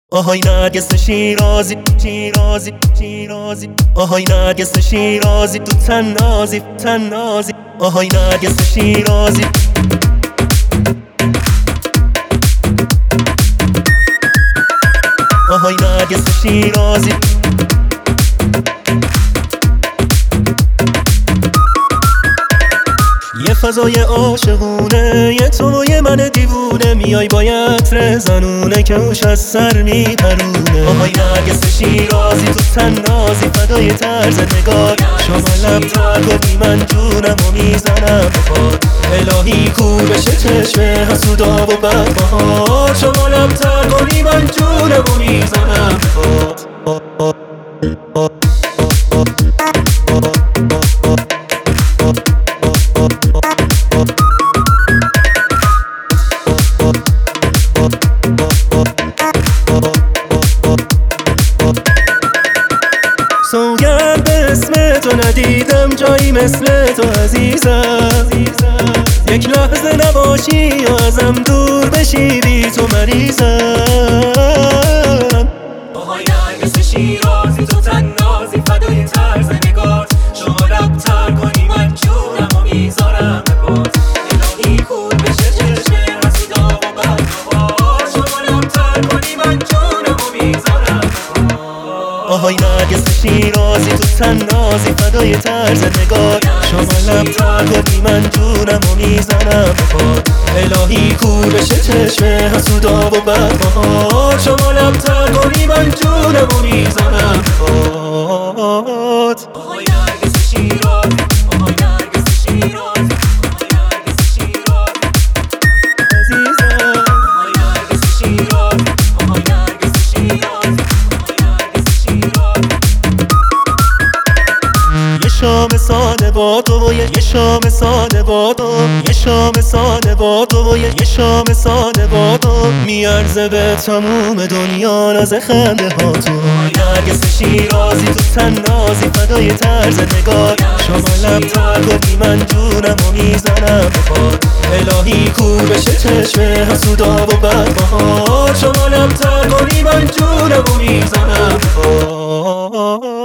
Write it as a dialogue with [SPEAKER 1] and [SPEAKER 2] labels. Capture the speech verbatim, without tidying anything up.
[SPEAKER 1] آهای نرگس شیرازی شیرازی شیرازی آهای نرگس شیرازی تو تنازی تنازی آهای نرگس شیرازی آهای نرگس شیرازی یه فضای عاشقونه، یه تو یه من دیوونه، میای با عطر زنونه که اوش از سر میپرونه. آهای نرگس شیرازی تو تنازی، فدای طرز نگار، شما لب تر کنی من جونم و میزنم بخار. الهی کو بشه چشم حسودا و بدبهار، شما لب تر کنی من جونم و میزنم بخار. سوگند به اسم تو ندیدم جایی مثل تو عزیزم. یک لحظه نباشی و ازم دور بشی، بی تو مریضم.
[SPEAKER 2] آهای نرگس شیرازی تو تنازی، فدای طرز نگار، شما لب تر کنی من جونم و میذارم به باز. الهی خود بشه چشم حسودا و بدبهار، شما لب تر کنی من جونم و میذارم به باز.
[SPEAKER 1] آهای نرگس شیرازی تو تنازی، فدای طرز نگار، شما لب تر کنی من جونم و میزنم بخار. الهی کو بشه چشم حسودا و بدبهار، شما لب تر کنی من جونم و میزنم بخار.
[SPEAKER 2] آهای نرگس شیرازی، آهای نرگس شیرازی، آهای نرگس شیرازی
[SPEAKER 1] عزیزم.
[SPEAKER 2] آهای نرگس شیرازی، آهای نرگس شیرازی، آهای نرگس شیرازی.
[SPEAKER 1] یه شام ساده با تو و یه شام ساده با تو، یه شام ساده با تو و یه شام ساده با تو، میارزه به تموم دنیا ناز خنده ها تو. آهای نرگس شیرازی تو تنازی، فدای طرز نگار، شما لب تر کنی من جونم و میزنم بخار. الهی کو بشه چشم حسودا و بدبهار، شما لب تر کنی من جونم و میزنم بخار.